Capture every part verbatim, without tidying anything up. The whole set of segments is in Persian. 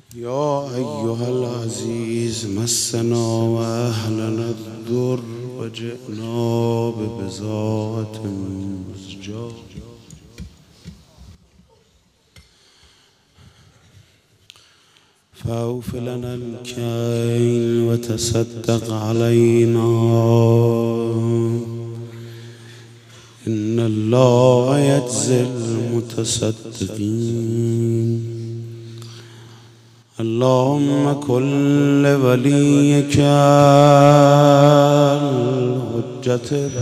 یا ایها العزیز مسنا و اهلنا الضر و جئنا ببضاعة مزجاة فاوف لنا الكيل وتصدق علينا إن الله يجزي المتصدقين. اللهم كن لوليك الحجة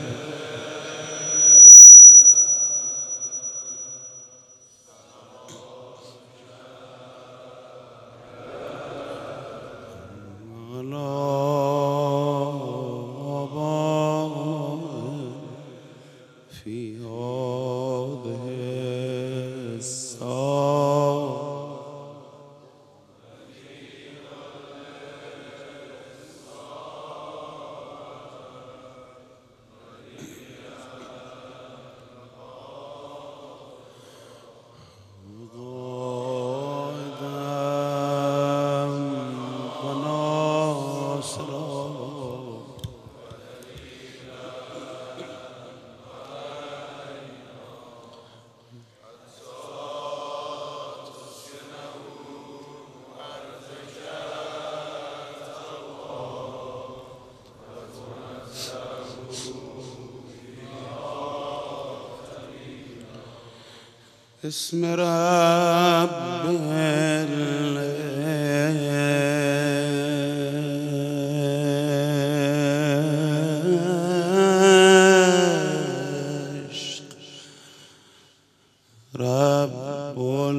في هذه الساعة اسم رب العشق رب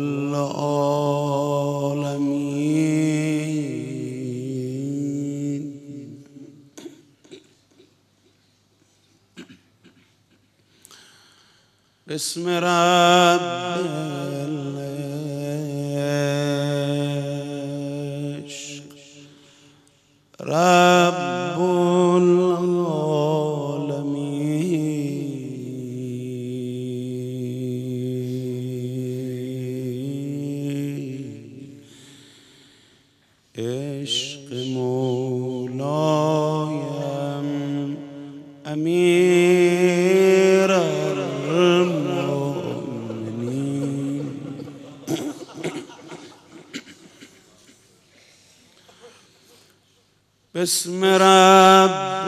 العالمين. اسم رب العشق رب العالمين. عشق مولایم امیر المؤمنین. بسم رب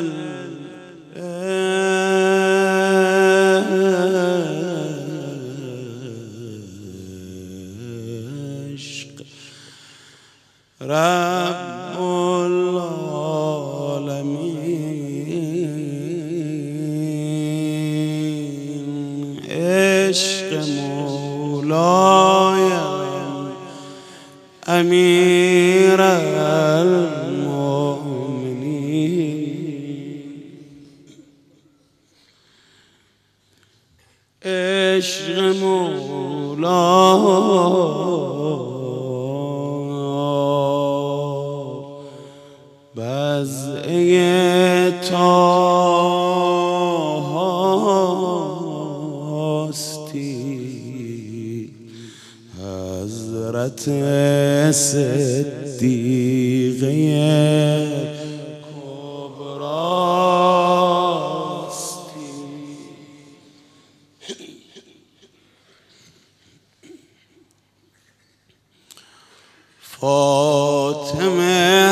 العشق رب العالمین. عشق مولایم امیر المؤمنین. عشق مولا بزعه طاهاستی حضرت صدیقه کبراستی. فاطمه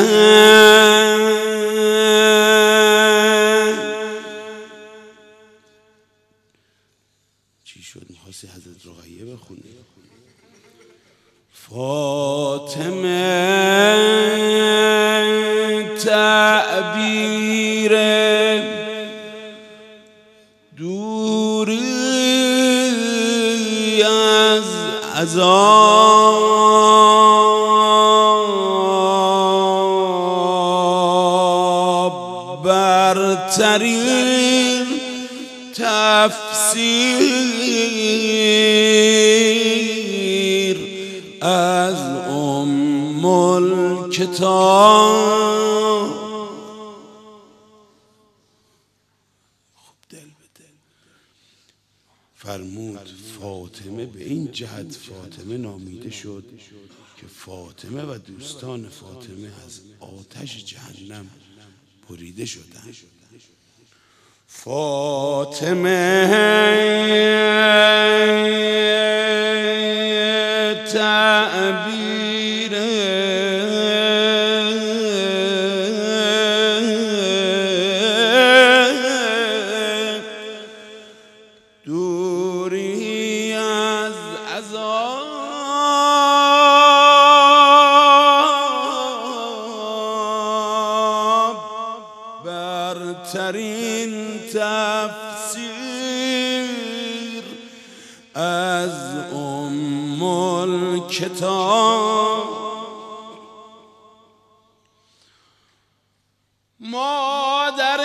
چی شد؟ میخواستی حضرت رقیه بخونی؟ فاطمه تعبیر دوری از عذاب برترین تفسیر از ام الکتاب. خب دل به دل فرمود فاطمه به این جهت فاطمه نامیده شد که فاطمه و دوستان فاطمه از آتش جهنم بریده شدند. فاطمه تعبیر دوری از عذاب برترین تفسیر از ام الکتاب. مادر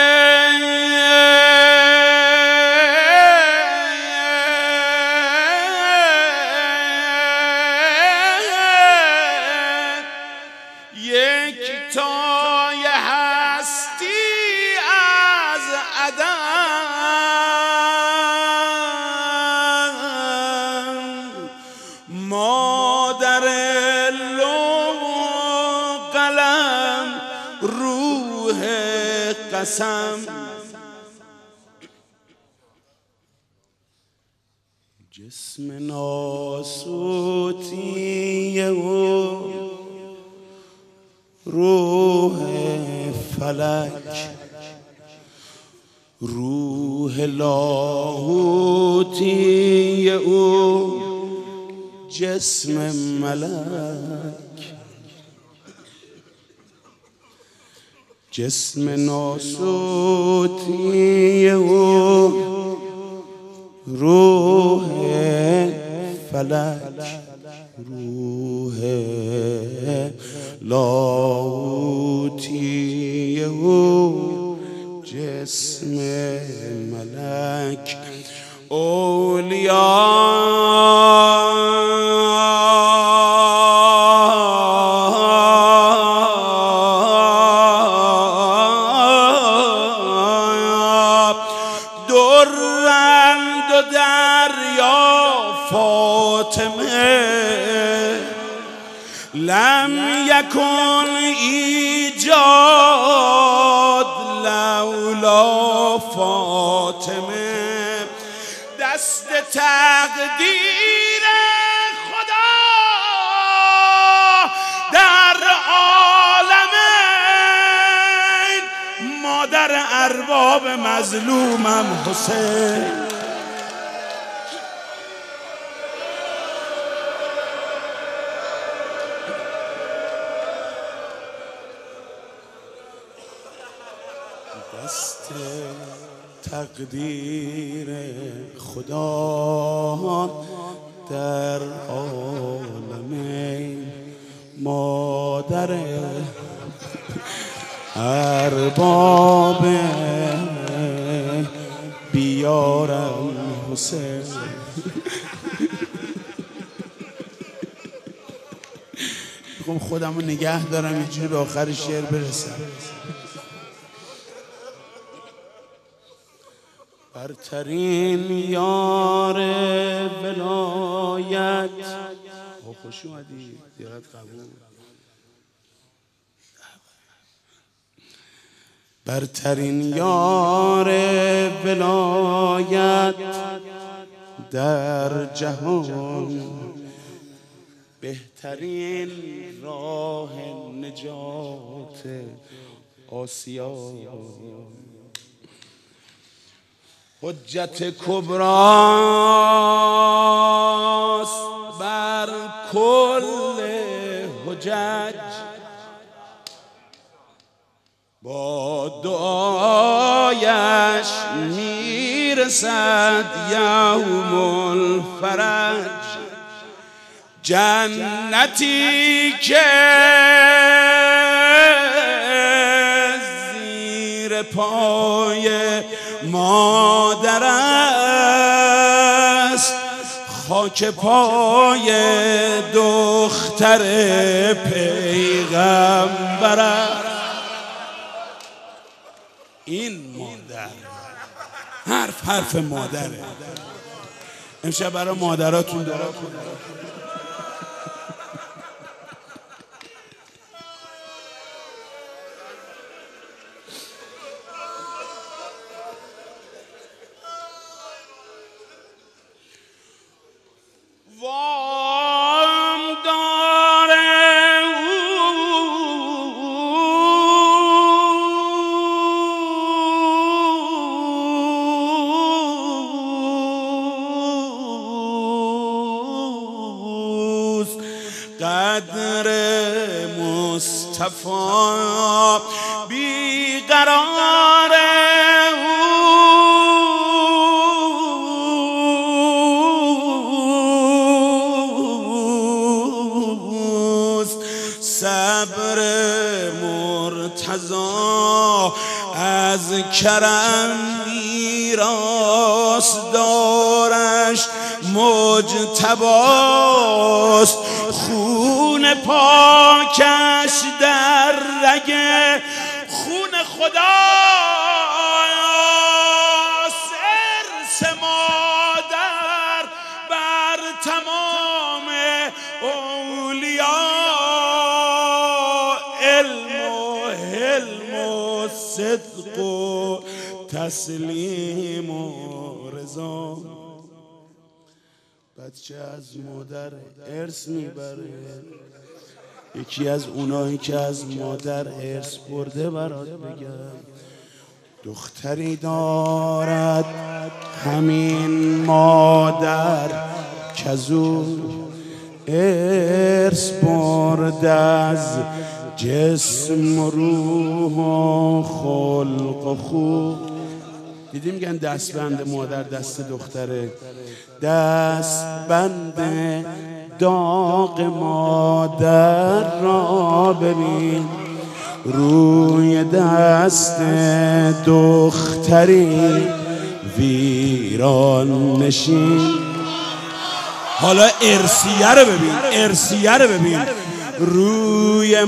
یکتای هستی از عدم، مادر لوح قلم روح قسم. جسم ناسوتی و روح فلک، روح لاهوتی او جسم ملک. جسم ناسوتی او روح فلک، روح لاهوتی او جسم ملک. اولیاء درند و دریا فاطمه، لم یکن ایجاد لولا فاطمه. دست تقدیر خدا در عالمین، مادر ارباب مظلومم حسین. دست تقدیر خدا در عالمین، مادر ارباب بیارم حسین. میخوام خودمو نگه دارم اینجوری به آخر شعر برسم. برترین یار ولایت، خوش اومدی، زیارت قبول. برترین یار ولایت در جهان، بهترین راه نجات آسیا. حجت کبراست بر کل حجج، با دعایش میرسد یوم الفرج. جنتی که زیر پای مادر است، خاک پای دختر پیغمبر است. این مادر، حرف حرف مادره. امشب برای مادراتون دعا کنید. قدر مصطفی بیقرار اوست، صبر مرتضی از کرم میراث دارش مجتباست، خون پاکش در رگ خون خداست، ارث مادر بر تمام اولیا، علم و حلم و صدق و تسلیم و رضا. بچه از مادر ارث میبره، یکی از اونایی که از مادر ارث برده برات بگم. دختری دارد همین مادر که ازو ارث برده، از جسم و روح و خلق و خو. دیدی میگن دستبند مادر دست دختره، دستبند داغ مادر را ببین روی دست دختری ویران نشین. حالا ارثیه رو ببین، ارثیه رو ببین روی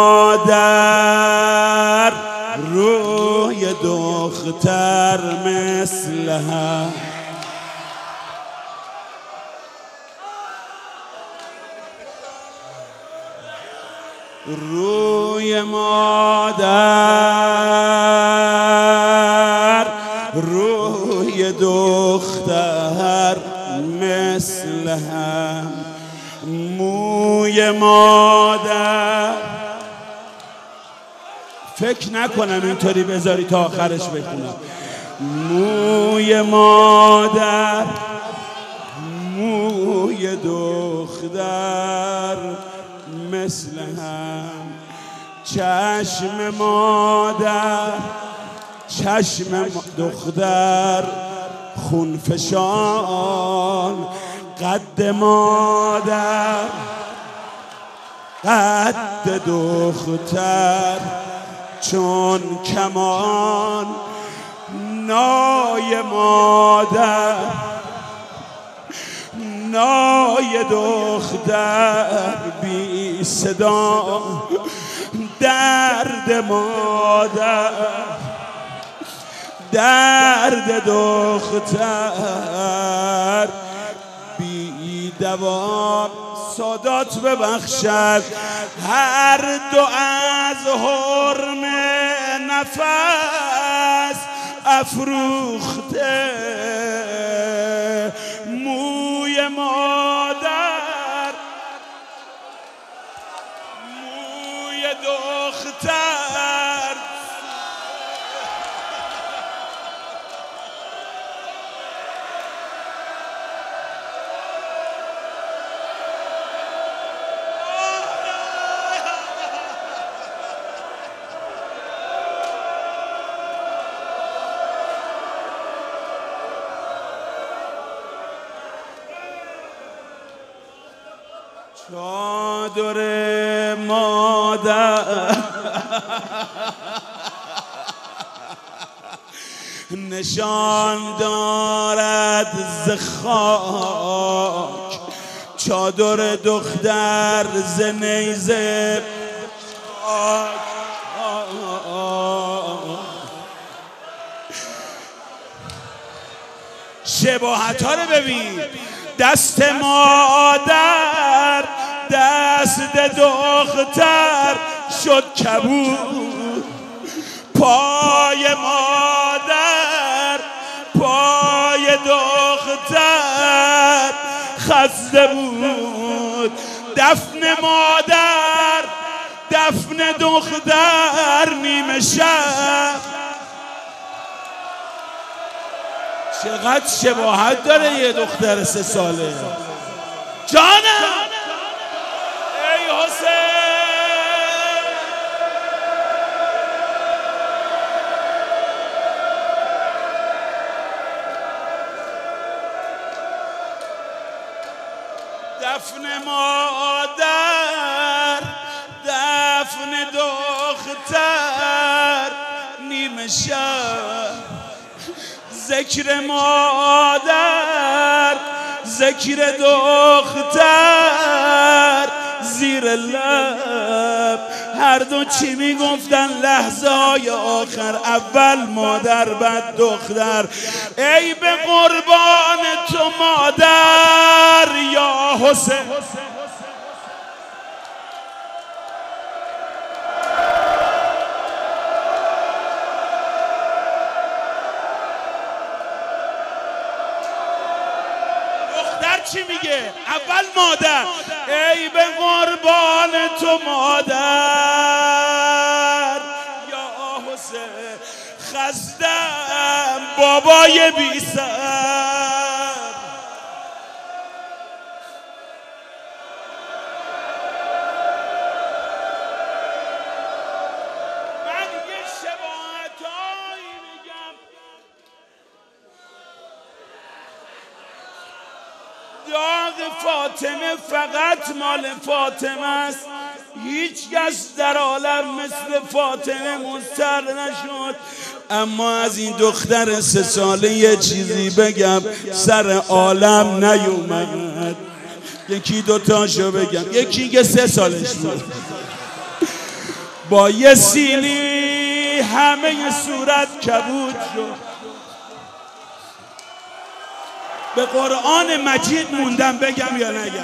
مادر، روی دختر مثل هم. روی مادر، روی دختر مثل هم. موی مادر فکر نکنم اینطوری بذاری تا آخرش بخونم. موی مادر، موی دختر مثل هم. چشم مادر، چشم دختر خونفشان، قد مادر قد دختر چون کمان. نای مادر، نای دختر بی صدا. درد مادر، درد دختر بی دوا. سادات ببخشد هر دو از حرم نفس افروخته. موی مادر، موی دختر چادر مادر نشان دارد ز خاک، چادر دختر ز نیزه خاک. شباهت ها رو ببین. دست مادر دست دختر شد کبود، پای مادر پای دختر خسته بود. دفن مادر دفن دختر نیمه شب. چقدر شباهت داره یه دختر سه ساله. جانم ای حسین، دفن مادر دفن دختر نیمه شب. ذکر مادر ذکر دختر زیر لب. هر دو چی میگفتن لحظه های آخر؟ اول مادر بعد دختر. ای به قربان تو مادر یا حسین. چی میگه؟ اول مادر. ای به قربان تو مادر یا حسین، خستم بابای بی سر. من یه شباهتایی میگم. داغ فاطمه فقط مال فاطمه است. هیچ کس در عالم مثل فاطمه مضطر نشد. اما از این دختر سه ساله یه چیزی بگم، سر عالم نیومد. یکی دوتاشو بگم. یکی که سه سالش بود با یه سیلی همه صورت کبود شد. به قرآن مجید موندم بگم یا نگم؟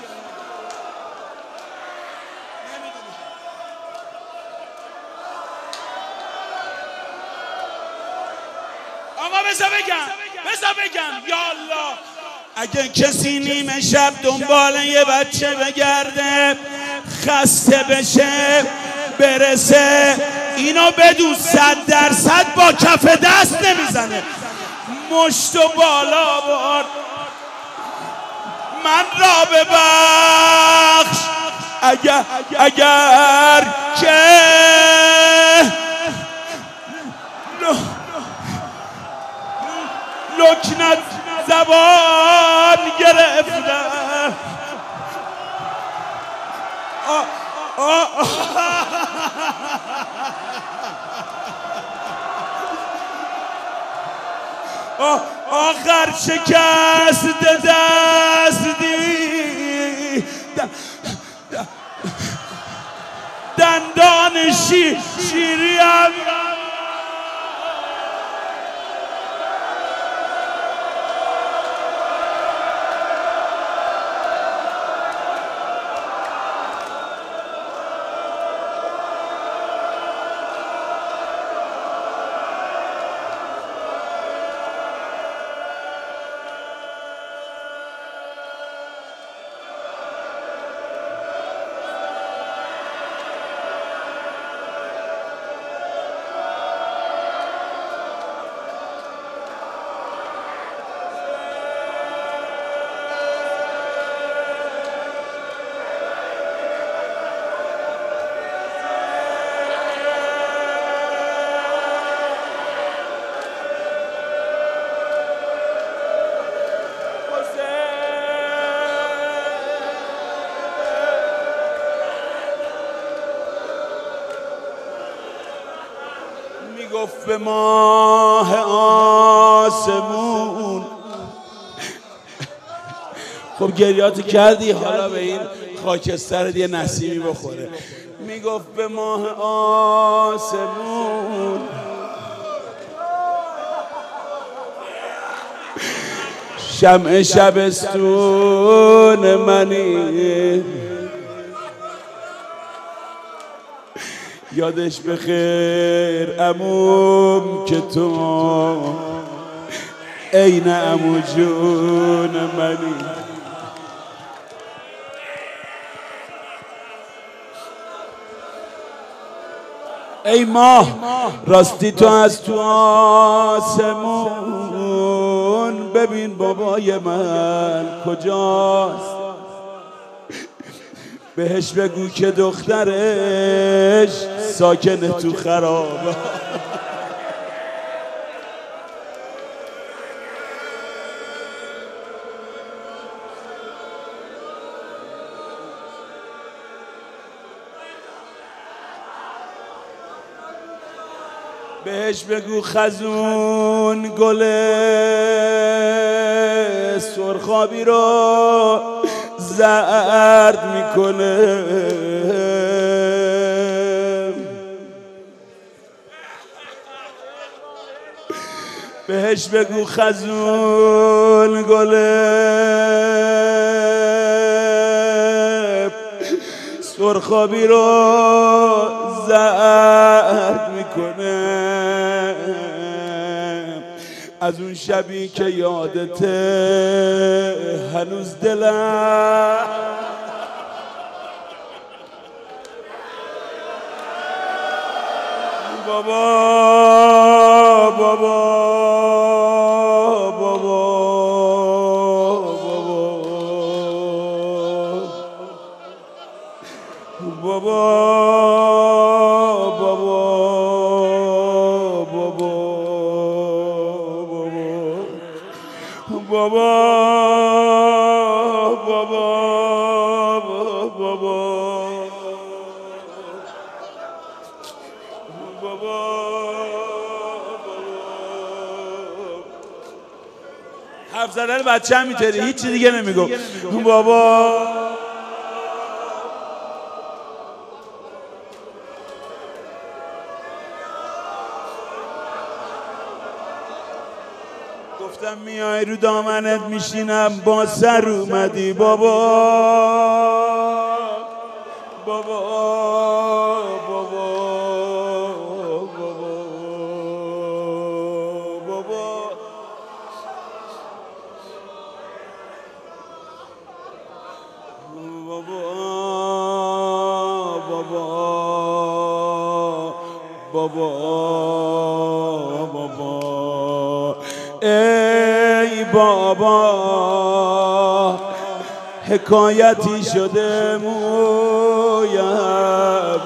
آقا بذار بگم بذار بگم یا الله. اگه کسی نیمه شب دنبال یه بچه بگرده خسته بشه برسه، اینو بدون صد درصد با کف دست نمیزنه، مشت و بالا بار. من را ببخش اگر اگر که لکنت زبان گرفتم. آخر شکست دستی دندان شی شیریم. گفت به ماه آسمون. خب گریاتو کردی، حالا به این خاکستر یه نسیمی بخوره. میگفت به ماه آسمون شمع شبستون منی، یادش بخیر عموم که تو عین عمو جون منی. ای ماه راستی تو از تو آسمون ببین بابای من کجاست، بهش بگو که دخترش ساکنه تو خرابه. بهش بگو خزون گل سرخابی رو زرد میکنه، بهش بگو خزون گل سرخابی رو زرد میکنه. از اون شبی که یادته هنوز دلم بابا بابا بابا بابا بابا بابا بابا بابا بابا حرف زدن بچه هم میتری، هیچی دیگه نمیگو. بابا گفتم میای رو دامنت میشینم با سر اومدی بابا بابا بابا بابا بابا بابا بابا ای بابا حکایتی شده مویم،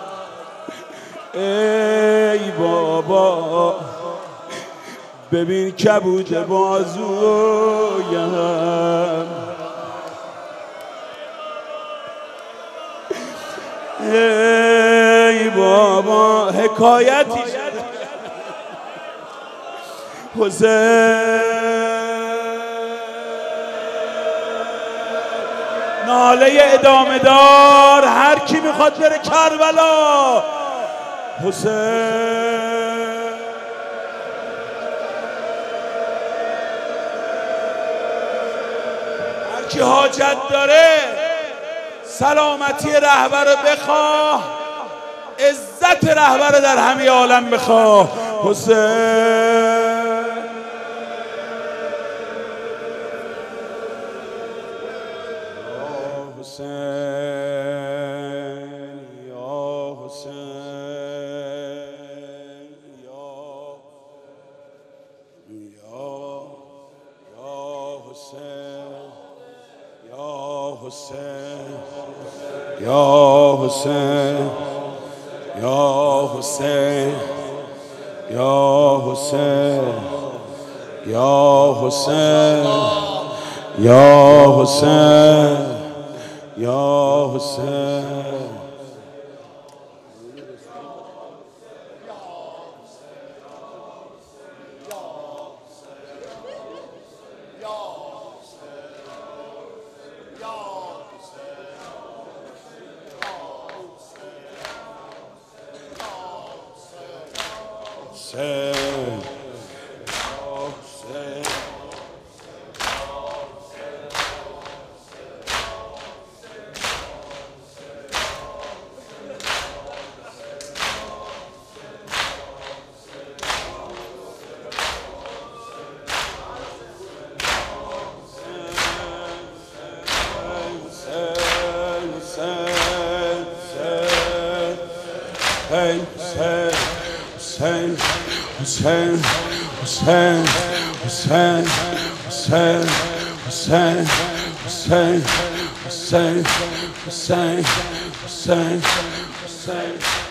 ای بابا ببین کبود بازویم، ای بابا حکایتی شده حسین. ناله ادامه دار هر کی میخواد بره کربلا. حسین هر کی حاجت داره سلامتی رهبر رو بخواه، عزت رهبر در همه عالم بخواه. حسین یا حسین یا حسین یا حسین یا حسین یا حسین یا حسین. Hussein, Hussein, حسین حسین حسین حسین حسین حسین حسین حسین حسین حسین حسین حسین حسین